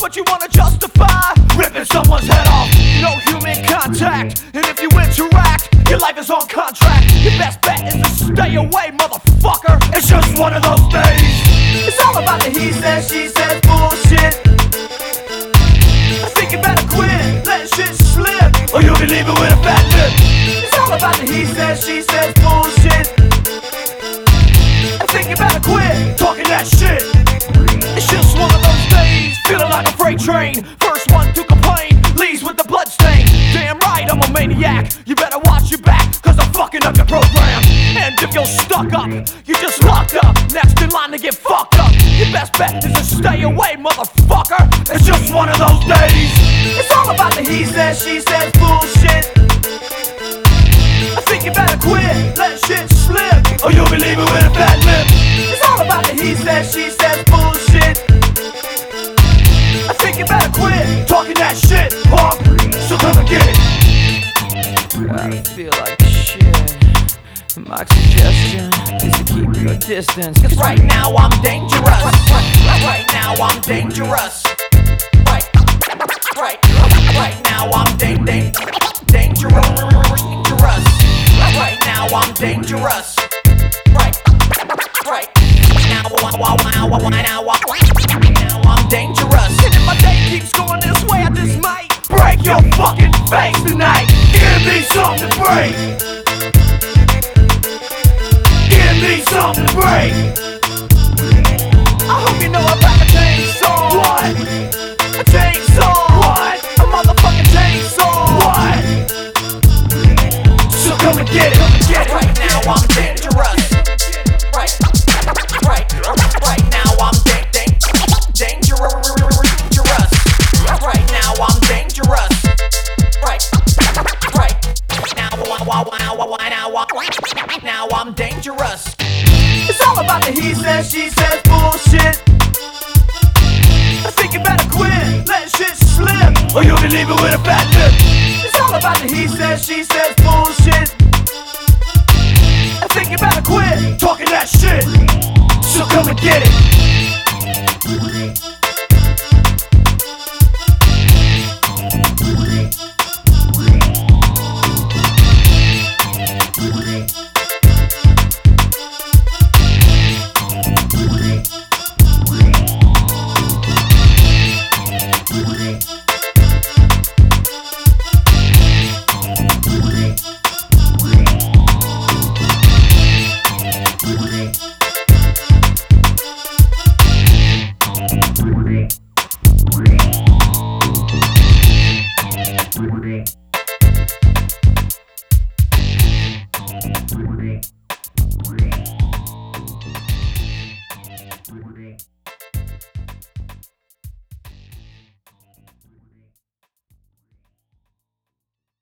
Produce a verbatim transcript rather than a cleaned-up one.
but you wanna justify ripping someone's head off. No human contact, and if you interact, your life is on contract. Your best bet is to stay away, motherfucker. It's just one of those days. It's all about the he says, she says bullshit. I think you better quit, let shit slip, or you'll be leaving with a fat lip. It's all about the he says, she says bullshit. I think you better quit talking that shit. It's just one of those days, feeling like a freight train. First one to complain leaves with the blood stain. Damn right, I'm a maniac. You better watch your back, cause I'm fucking up your program. And if you're stuck up, you're just locked up, next in line to get fucked up. Your best bet is to stay away, motherfucker. It's just one of those days. It's all about the he says, she says bullshit. I think you better quit, let shit slip, or you'll be leaving with a fat lip. It's all about the he says, she says bullshit. I think you better quit talking that shit, punk. So come and get it. I feel like shit. My suggestion is to keep your distance, cause right now I'm dangerous. Right now I'm dangerous. Right, right, right now I'm dang, dang, dangerous. Right now I'm dangerous. Right, right. Now, now, now, now I'm dangerous. And if my day keeps going this way, I just might break your fucking face tonight. Give me something to break. Give me something to break. I hope you know about a chainsaw. What? A chainsaw. What? A motherfucking chainsaw. What? So come and get it. Come and get it. Right now I'm dangerous. Right, right, right now I'm dang, dang, dangerous. Right now I'm dangerous. Right, right. Now, now, now, now I'm dangerous. It's all about the he says, she says bullshit. I think you better quit, let shit slip, or you'll be leaving with a fat